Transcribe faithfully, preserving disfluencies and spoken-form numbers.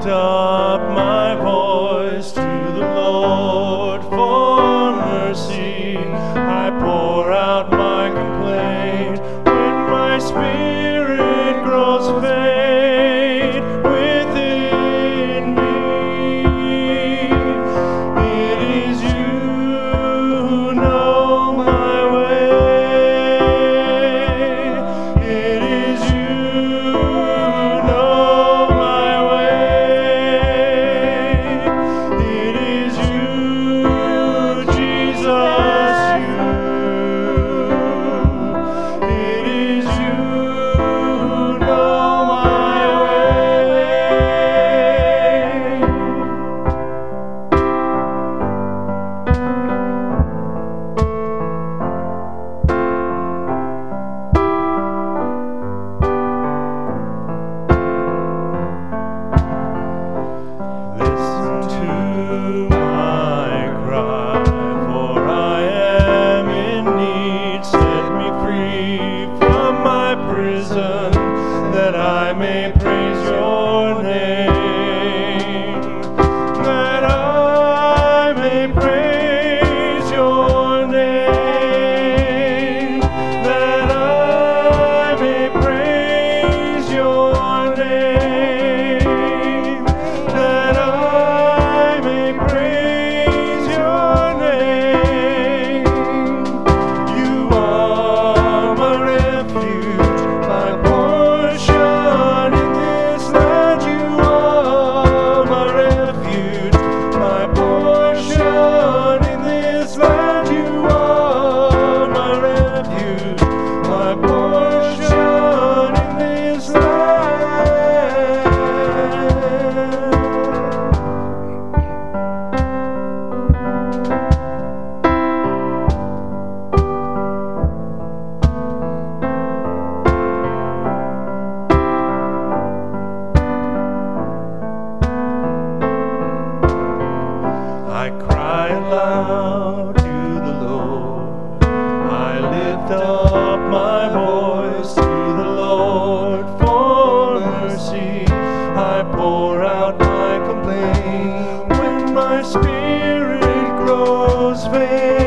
lift up my voice to the Lord for mercy. I pour out my complaint when my spirit grows faint within me. It is you who know my way. It is you who know my way. It is you, Jesus, you. It is you who know my way. Listen to my cry, for I am in need. Set me free from my prison, that I may praise your name. That I may praise your name. That I may praise your name. That I may praise your name. You are my refuge, my portion in this land. You are my refuge, my portion in this land. You are my refuge, my portion in this land. I cry aloud to the Lord. I lift up my voice to the Lord for mercy. I pour out my complaint when my spirit grows faint.